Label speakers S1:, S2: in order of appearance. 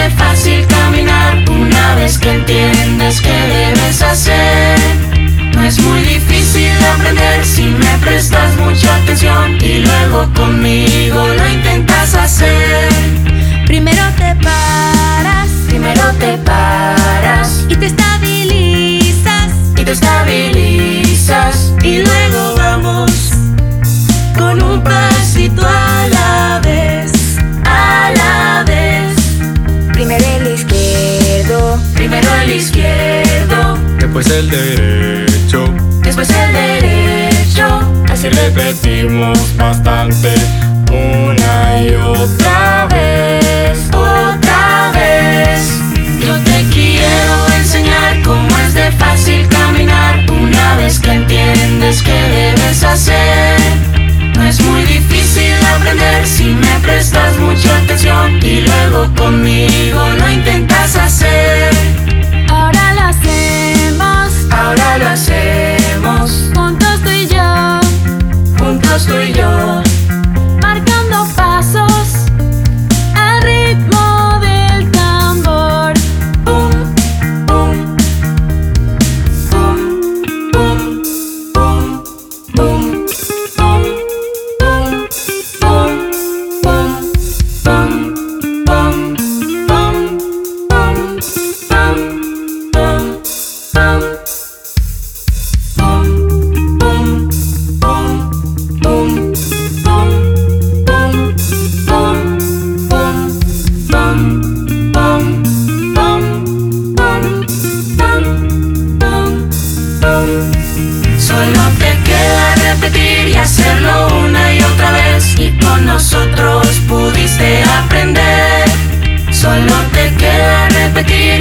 S1: de fácil caminar una vez que entiendes qué debes hacer. No es muy difícil de aprender si me prestas mucha atención y luego conmigo lo intentas hacer.
S2: Primero te paras
S1: y te estabilizas
S2: y luego vamos con un pasito a la vez. Primero el izquierdo,
S3: después el derecho,
S1: así
S3: repetimos bastante una y otra vez.
S1: Yo te quiero enseñar cómo es de fácil caminar una vez que entiendes qué debes hacer. No es muy difícil de aprender si me prestas mucha atención y luego conmigo lo intentas hacer.
S2: ahora lo hacemos
S1: Juntos tú y yo
S2: marcando pasos al ritmo del tambor.
S1: Pum, pum, pum, pum, pum, pum, pum, pum, pum, pum, pum, pum, pum, pum, pum. Solo te queda repetir y hacerlo una y otra vez y con nosotros pudiste aprender. Solo te queda repetir